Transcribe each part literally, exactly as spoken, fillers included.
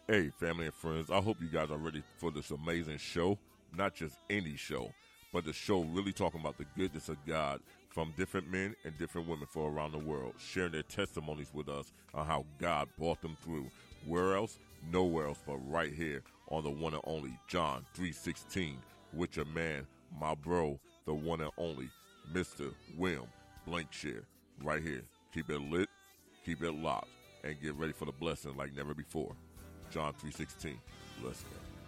Hey, family and friends, I hope you guys are ready for this amazing show. Not just any show, but the show really talking about the goodness of God from different men and different women from around the world, sharing their testimonies with us on how God brought them through. Where else? Nowhere else but right here on the one and only John three sixteen with your man, my bro, the one and only Mister William Blankshire. Right here. Keep it lit, keep it locked, and get ready for the blessing like never before. John three sixteen. Let's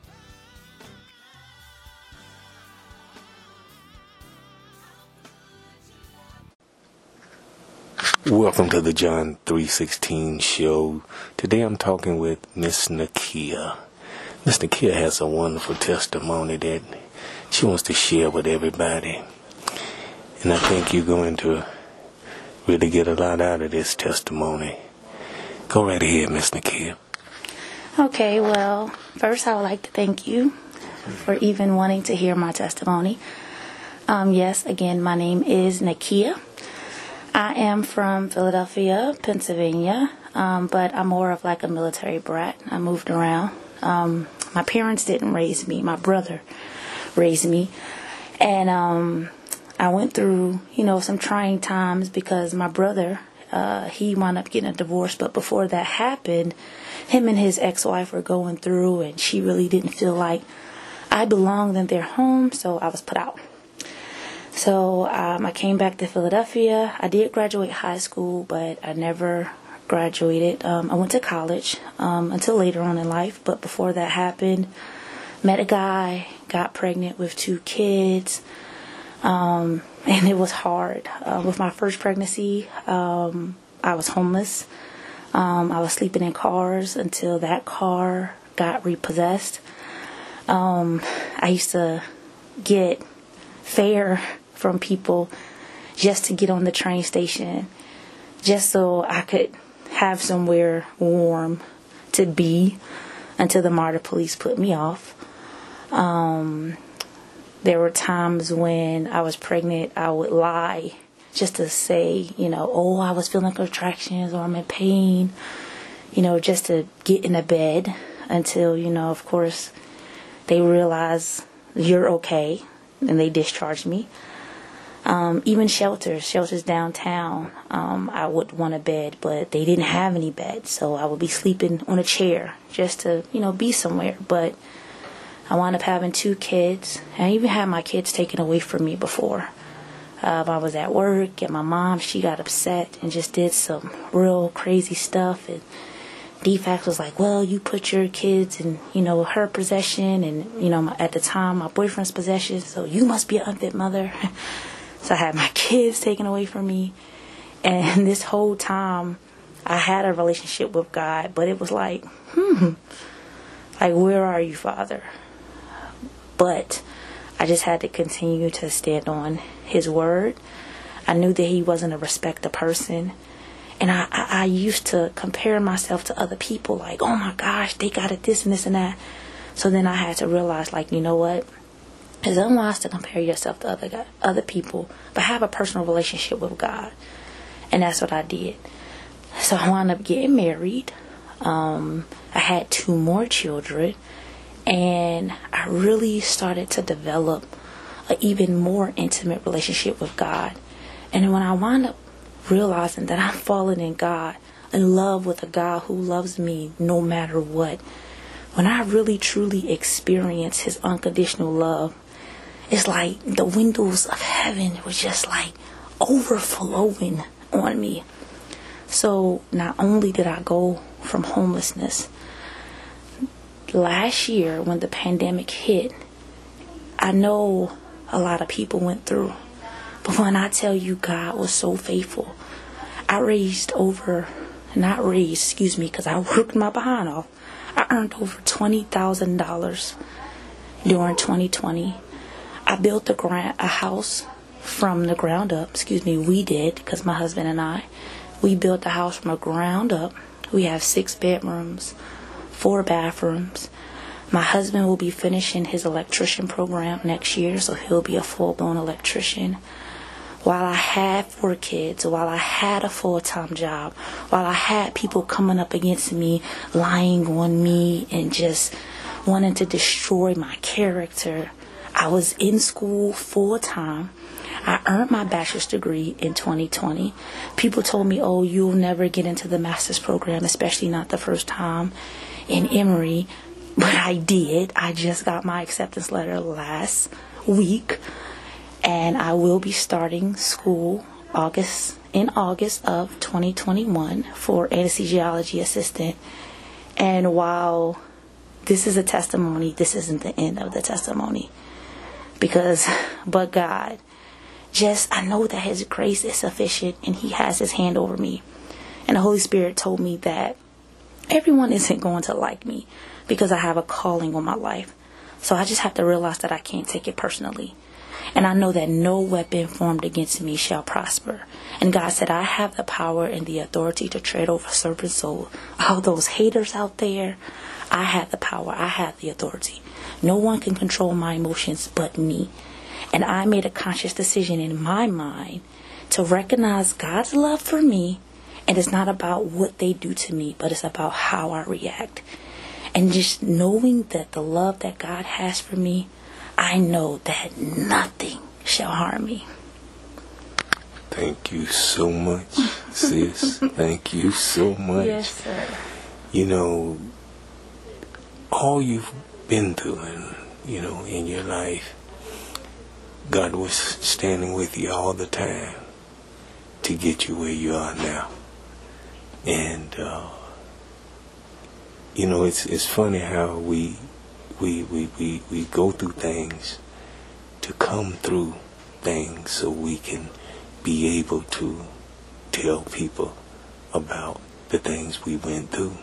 go. Welcome to the John three sixteen show. Today I'm talking with Miss Nakia. Miss Nakia has a wonderful testimony that she wants to share with everybody. And I think you're going to really get a lot out of this testimony. Go right ahead, Miss Nakia. Okay, well, first I would like to thank you for even wanting to hear my testimony. Um, yes, again, my name is Nakia. I am from Philadelphia, Pennsylvania, um, but I'm more of like a military brat. I moved around. Um, my parents didn't raise me. My brother raised me. And um, I went through, you know, some trying times because my brother, uh, he wound up getting a divorce. But before that happened, him and his ex-wife were going through, and she really didn't feel like I belonged in their home, so I was put out. So um, I came back to Philadelphia. I did graduate high school, but I never graduated. Um, I went to college um, until later on in life, but before that happened, met a guy, got pregnant with two kids, um, and it was hard. Uh, with my first pregnancy, um, I was homeless. Um, I was sleeping in cars until that car got repossessed. Um, I used to get fare from people just to get on the train station, just so I could have somewhere warm to be until the MARTA police put me off. Um, there were times when I was pregnant, I would lie just to say, you know, oh, I was feeling contractions or I'm in pain, you know, just to get in a bed until, you know, of course, they realize you're okay and they discharged me. Um, even shelters, shelters downtown, um, I would want a bed, but they didn't have any beds, so I would be sleeping on a chair just to, you know, be somewhere. But I wound up having two kids. I even had my kids taken away from me before. Uh, I was at work, and my mom, she got upset and just did some real crazy stuff. And D FACS was like, well, you put your kids in, you know, her possession and, you know, my, at the time, my boyfriend's possession, so you must be an unfit mother. So I had my kids taken away from me. And this whole time, I had a relationship with God, but it was like, hmm, like, where are you, Father? But I just had to continue to stand on His word. I knew that He wasn't a respecter person. And I, I, I used to compare myself to other people, like, oh my gosh, they got it this and this and that. So then I had to realize, like, you know what? It's unwise to compare yourself to other guy, other people, but have a personal relationship with God. And that's what I did. So I wound up getting married. Um, I had two more children. And I really started to develop an even more intimate relationship with God. And when I wound up realizing that I'm falling in God, in love with a God who loves me no matter what, when I really truly experience His unconditional love, it's like the windows of heaven were just like overflowing on me. So not only did I go from homelessness, last year when the pandemic hit, I know a lot of people went through, but when I tell you God was so faithful, I raised over, not raised, excuse me, because I worked my behind off. I earned over twenty thousand dollars during twenty twenty. I built a, gra- a house from the ground up. Excuse me, we did, because my husband and I, we built the house from the ground up. We have six bedrooms, four bathrooms. My husband will be finishing his electrician program next year, so he'll be a full-blown electrician. while I had four kids, while I had a full-time job, while I had people coming up against me, lying on me, and just wanting to destroy my character, I was in school full-time. I earned my bachelor's degree in twenty twenty. People told me, oh, you'll never get into the master's program, especially not the first time in Emory. But I did. I just got my acceptance letter last week. And I will be starting school August in August of twenty twenty-one for anesthesiology assistant. And while this is a testimony, this isn't the end of the testimony. Because, but God, just, I know that His grace is sufficient and He has His hand over me. And the Holy Spirit told me that everyone isn't going to like me because I have a calling on my life. So I just have to realize that I can't take it personally. And I know that no weapon formed against me shall prosper. And God said, I have the power and the authority to tread over serpents. So all those haters out there, I have the power. I have the authority. No one can control my emotions but me. And I made a conscious decision in my mind to recognize God's love for me. And it's not about what they do to me, but it's about how I react. And just knowing that the love that God has for me, I know that nothing shall harm me. Thank you so much, sis. Thank you so much. Yes, sir. You know, all you've been through, and, you know, in your life, God was standing with you all the time to get you where you are now. And, uh, you know, it's it's funny how we we, we, we we go through things to come through things so we can be able to tell people about the things we went through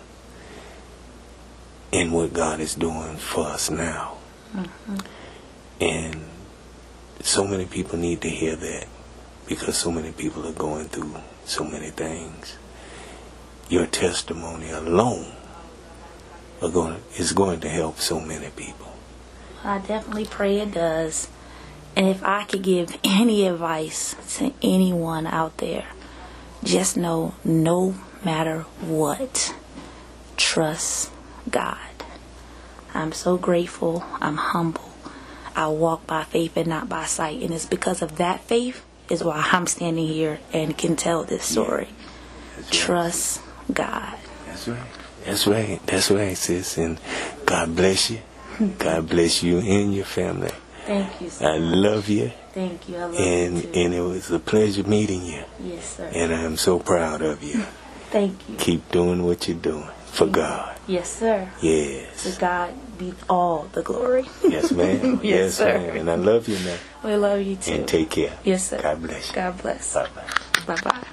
and what God is doing for us now. Mm-hmm. And so many people need to hear that because so many people are going through so many things. Your testimony alone are going, is going to help so many people. I definitely pray it does. And if I could give any advice to anyone out there, just know, no matter what, trust God. I'm so grateful. I'm humble. I walk by faith and not by sight. And it's because of that faith is why I'm standing here and can tell this story. Yeah. Trust right. God. That's right. That's right. That's right, sis. And God bless you. God bless you and your family. Thank you, sir. I love you. Thank you. I love and, you too. And it was a pleasure meeting you. Yes, sir. And I'm so proud of you. Thank you. Keep doing what you're doing for Thank God. You. Yes, sir. Yes. To God be all the glory. Yes, ma'am. yes, yes, sir. ma'am. And I love you, man. We love you too. And take care. Yes, sir. God bless you. God bless. Bye-bye. Bye-bye.